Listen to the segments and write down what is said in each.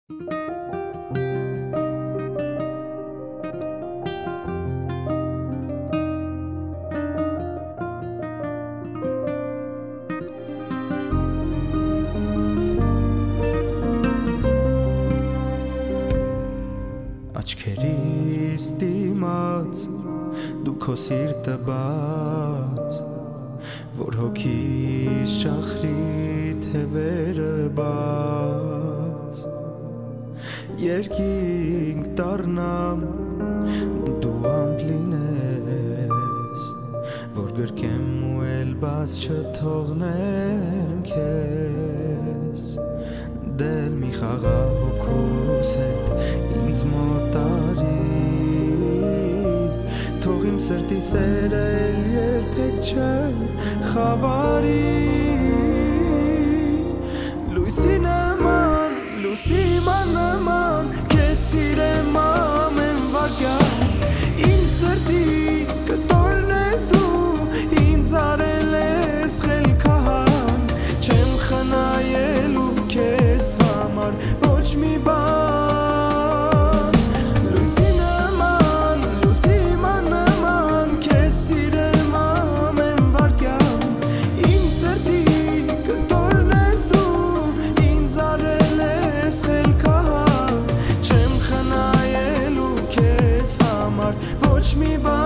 Աչքերիս դիմաց դու քո սիրտը բաց որ հոգիս շախրի թևերը բաց երկինք դառնամ դու ամպ լինես որ գրկեմ ու էլ բաց չթողնեմ քեզ դել մի խաղա հոգուս հետ ինձ մոտ արի թող իմ սրտի սերը էլ երբեք չխավարի լույսի նման քեզ սիրեմ ամեն վարկյան իմ սրտի կտորն ես դու ինձ արել ես խելքահան չեմ խնայելու քեզ համար ոչ մի բան լույսի նման քեզ սիրեմ ամեն վարկյան իմ սրտի կտորն ես դու ինձ արել ես խելքահան չեմ խնայելու քեզ համար ոչ մի բան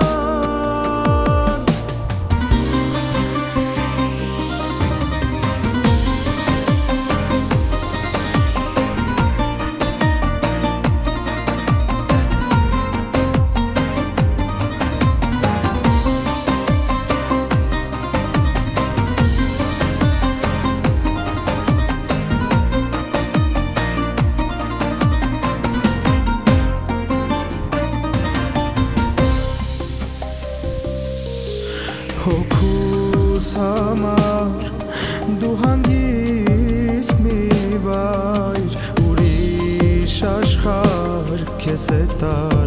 հոգուս համար դու հանգիստ մի վայր ուրիշ աշխարհ քեզ է տա